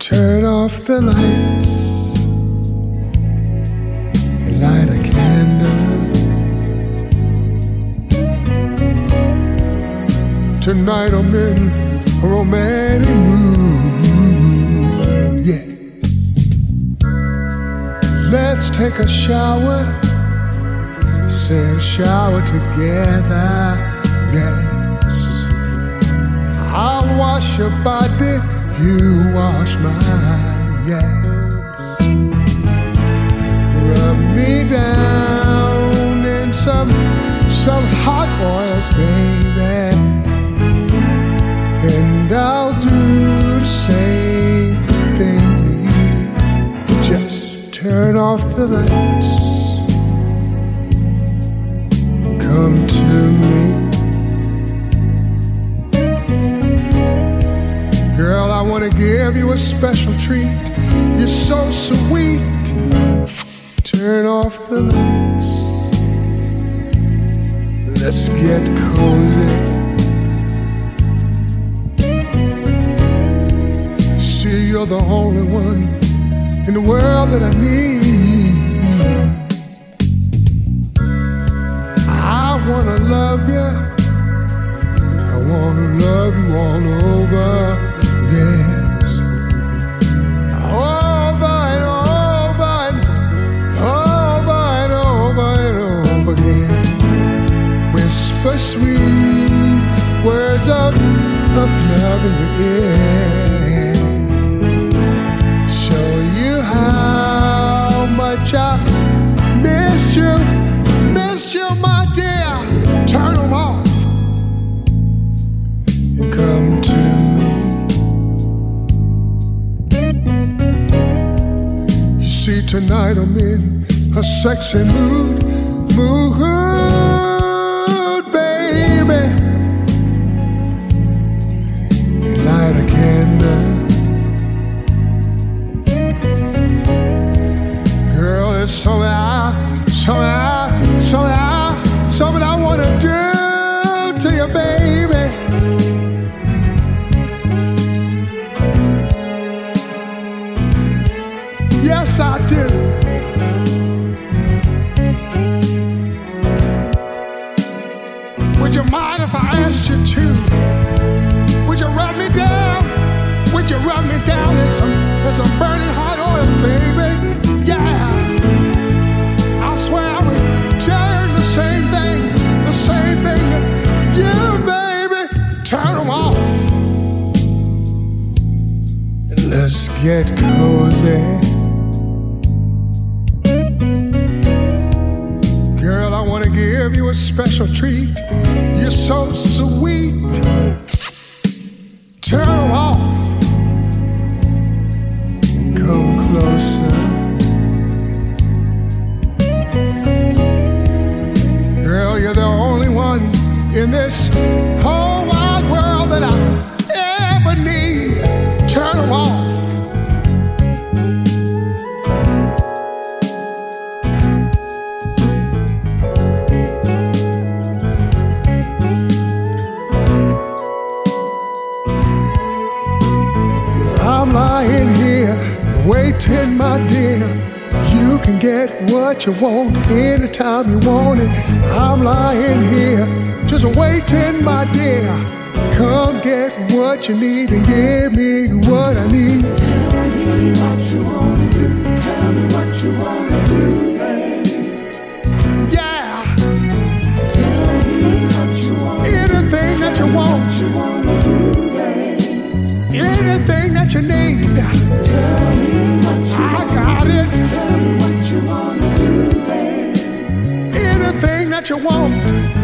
Turn off the lights and light a candle. Tonight I'm in a romantic mood, yeah. Let's take a shower, say a shower together, yes. I'll wash your body, you wash mine, yes. Rub me down in some hot oils, baby, and I'll do the same thing to you. Just turn off the lights, come to me. Girl, I want to give you a special treat. You're so sweet. Turn off the lights. Let's get cozy. See, you're the only one in the world that I need. I want to love you. I want to love you all over. Yes, over and over and over and over and over again. Whisper sweet words of love in your ear. Show you how much I missed you, my dear. Turn them off and come to me. See, tonight I'm in a sexy mood, baby. Light a candle. Girl, it's something I want to do to you, baby. Yes, I do. Would you mind if I asked you to? Would you rub me down? Would you rub me down in some burning hot oil, baby? Yeah. I swear I would tell you the same thing that you, baby. Turn them off. And let's get cozy. Girl, I want to give you a special treat. You're so sweet. Turn them off. Come closer. Girl, you're the only one in this whole wide world that I ever need. Turn them off. I'm lying here waiting, my dear. You can get what you want anytime you want it. I'm lying here just waiting, my dear. Come get what you need and give me what I need. Tell me what you wanna do. Tell me what you wanna do, baby. Yeah. Tell me what you wanna do. Anything that you want. What you wanna do, baby. Anything that you need. Tell me what you I got it. Tell me what you wanna do, baby. Anything that you want.